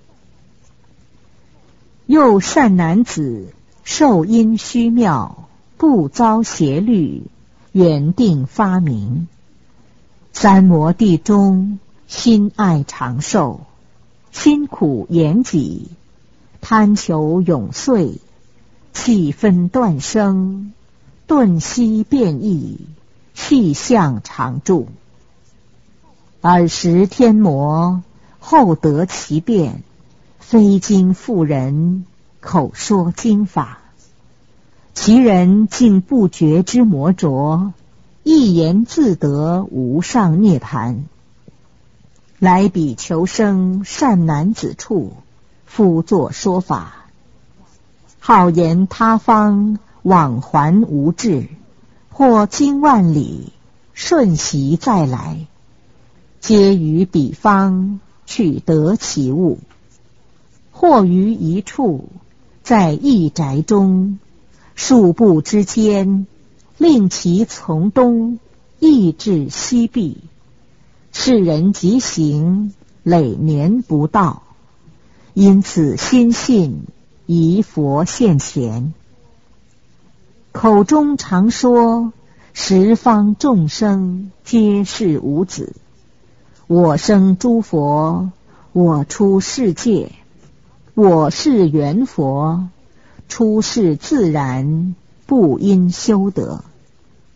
又善男子，受因虚妙，不遭邪律，原定发明。三摩地中，心爱长寿，辛苦严己，贪求永岁，气分断生，顿息变异，气象常住。尔时天魔，后得其变，非经妇人，口说经法。其人竟不觉之魔浊，一言自得无上涅盘。来彼求生善男子处，复作说法。好言他方，往还无至，或经万里，瞬息再来，皆于彼方，取得其物。或于一处，在一宅中，数步之间，令其从东，亦至西壁。世人即行，累年不到，因此心信，疑佛现前。口中常说，十方众生皆是无子，我生诸佛，我出世界，我是缘佛，出世自然，不因修德。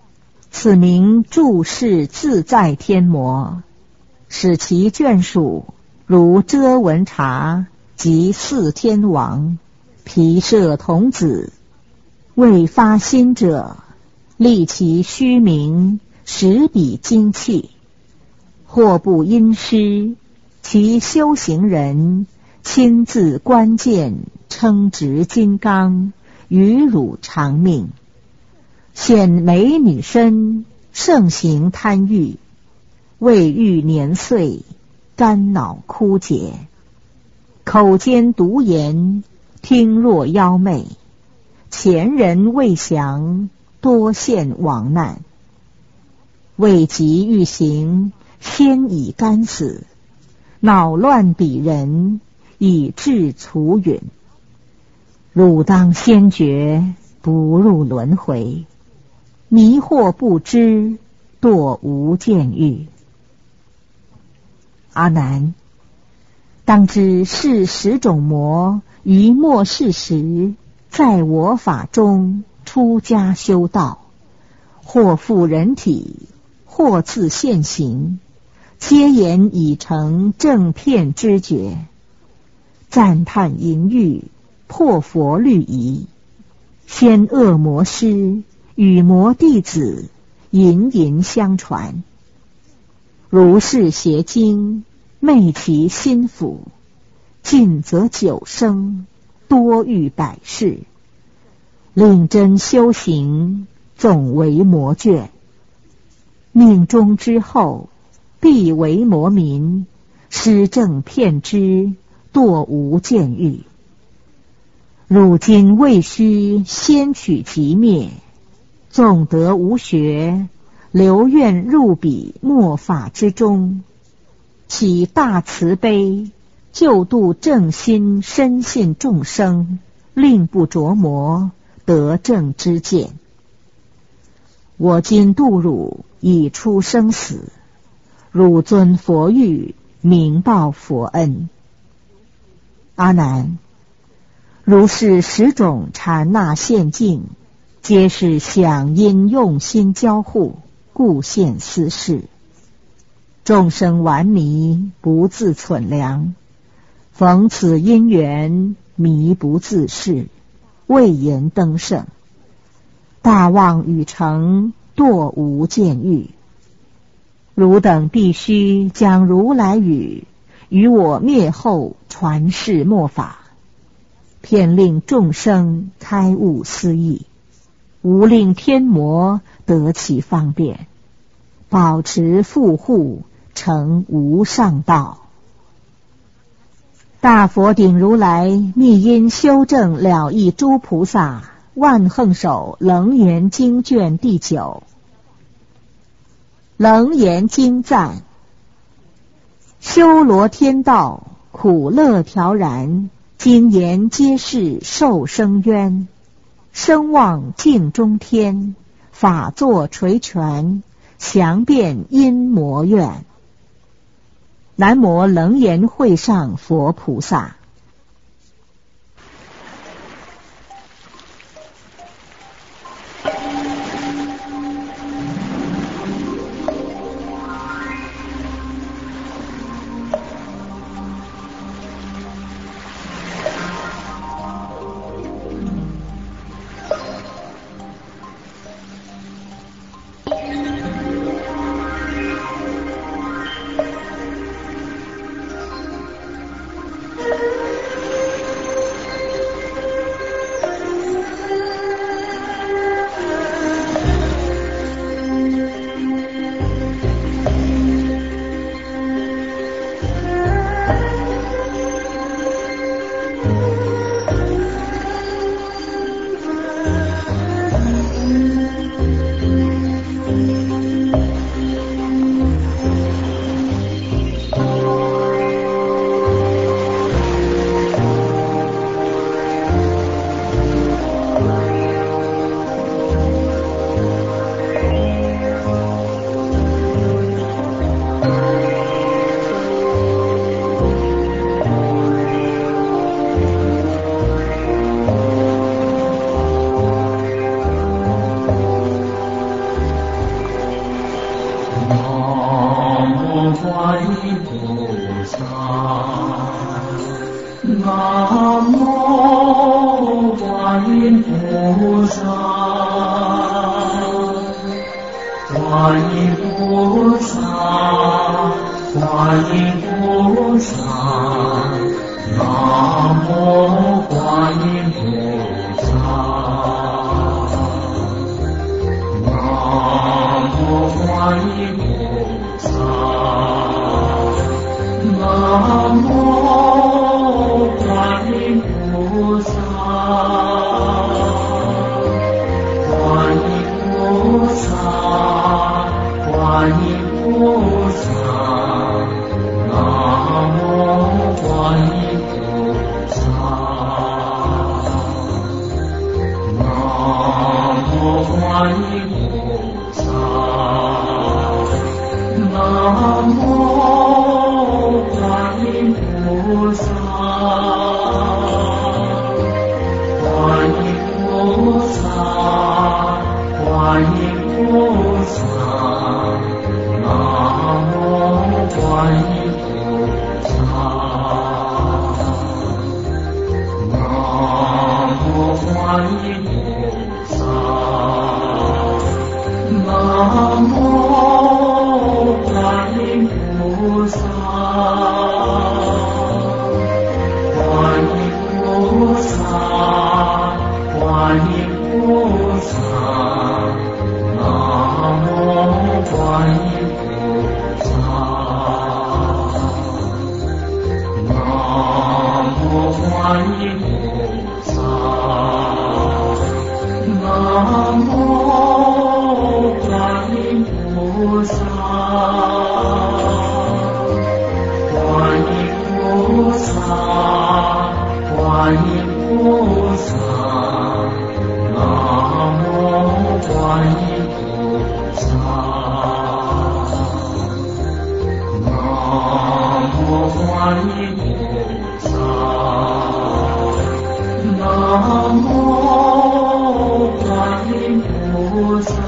此名注释自在天魔，使其眷属如遮文察及四天王、毗舍童子，未发心者，立其虚名，使彼精气，或不因师，其修行人亲自关键，称执金刚，与汝长命。现美女身，盛行贪欲，未遇年岁，肝脑枯竭，口间毒言，听若妖媚，前人未降，多现亡难。未及欲行，先已干死，恼乱彼人，以致除允。汝当先觉，不入轮回，迷惑不知，堕无间狱。阿难，当知是十种魔于末世时，在我法中出家修道，或复人体，或自现行，皆言已成正片知觉，赞叹淫欲，破佛律仪，先恶魔师与魔弟子淫淫相传，如是邪经，昧其心腹，近则久生，多遇百世，令真修行，总为魔眷。命中之后，必为魔民，失正片知，堕无间狱。汝今未须先取即灭，纵得无学，留愿入彼末法之中，起大慈悲，救度正心深信众生，令不着魔，得正知见。我今度汝已出生死，汝遵佛谕，明报佛恩。阿难，如是十种禅那现境，皆是响因用心交互，故现斯事。众生顽迷，不自忖量，逢此因缘，迷不自视，未言登圣，大妄语成，堕无间狱。汝等必须将如来语于我灭后传世末法，遍令众生开悟思义，无令天魔得其方便，保持护护，成无上道。大佛顶如来密因修正了义诸菩萨万横手楞严经卷第九。楞严经赞：修罗天道，苦乐调然，经言皆是受生冤，声望境中天，法作垂泉，详辩因魔怨。南无楞严会上佛菩萨。 Thank you. 音菩萨，南无观音菩萨，观音菩萨，观音菩萨，南无观音菩萨，南无观音菩萨，南无观音菩萨，观音菩萨，观音菩萨，南无观音菩萨，南无观音菩萨，南无观音菩萨，观音菩萨，观音菩萨，南无观音菩萨，南无观音菩萨，南无观音菩萨，观音菩萨，观音菩萨，南无观音菩萨，南无观音菩萨，南无观音菩萨，观音菩萨，观音菩萨，南无观音菩萨，南无观音菩萨，南无观音菩萨，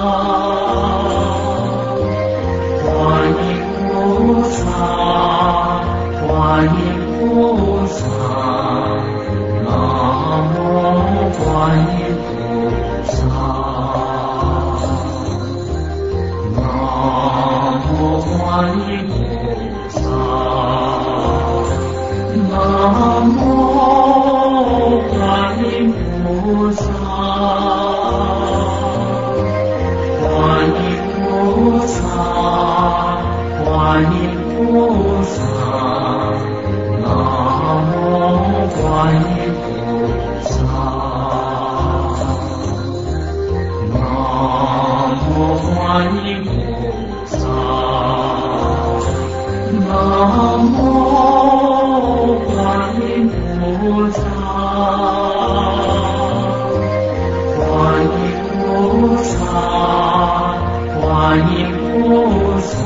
观音菩萨，观音菩萨，南无观音菩萨，南无观音菩萨，南无观音菩萨，观音菩萨，观音菩萨，南无观音菩萨，南无观音菩萨，南无观音菩萨，观音菩萨，观音菩萨，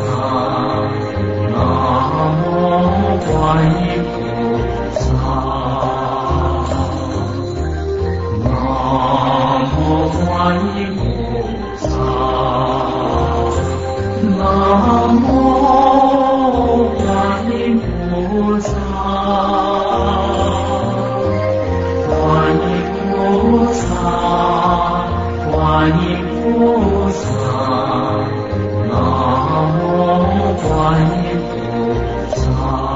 南无观音菩萨，南无观音菩萨，南无观音菩萨，观音菩萨，观音菩萨，南无观音菩萨，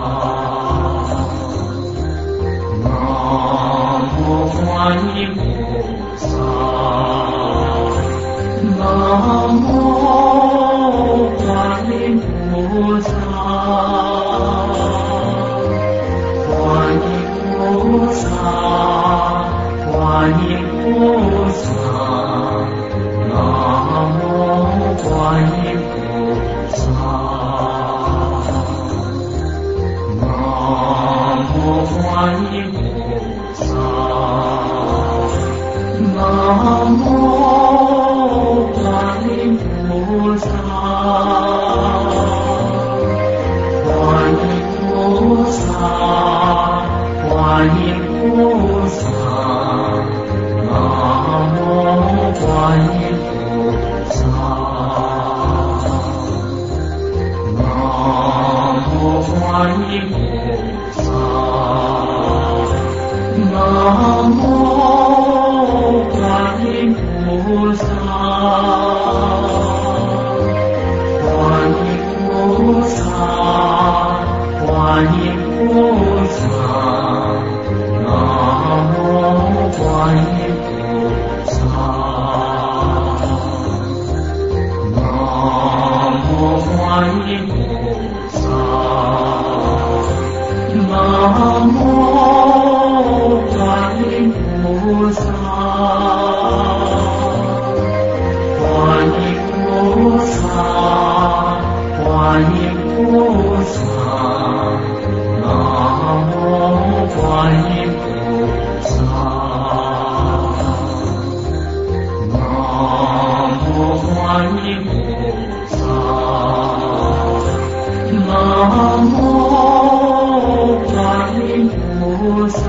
南无观音菩萨，南无观音菩萨，观音菩萨，观音菩萨，南无观音菩萨，南无观音菩萨，南无观音菩萨，观音菩萨，观音菩萨，南无观音菩萨，南观音菩萨，南无观音菩萨，观音菩萨，观音菩萨，南无观音菩萨，南无观音菩萨，南无观音菩萨，观音菩萨，观音菩萨，南无观音菩萨，南无观音菩萨，南无观音菩萨，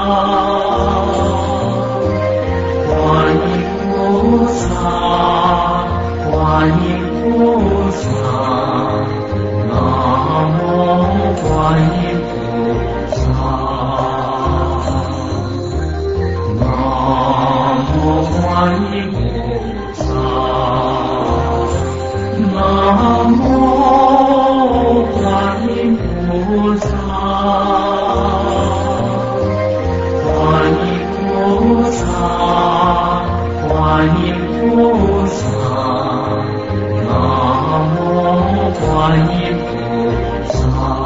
观音菩萨，观音菩萨，南无观音菩萨，南无观音菩萨，南无观音菩萨，观音菩萨，观音菩萨，南无观音菩萨，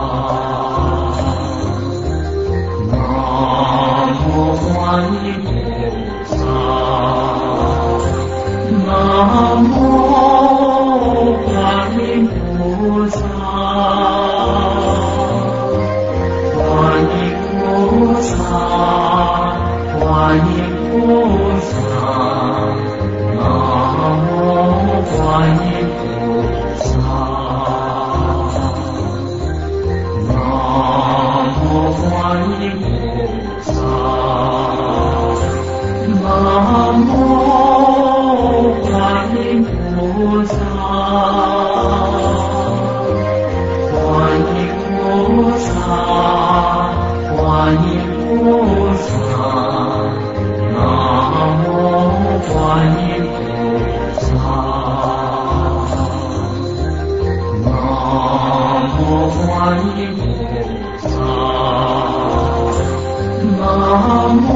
南无观音菩萨，南无观音菩萨，观音菩萨，观音菩萨，南无观音菩萨，南无观音菩萨，南无观音菩萨，观音菩萨，观音菩萨，南无观音菩萨，南无观音菩萨，南无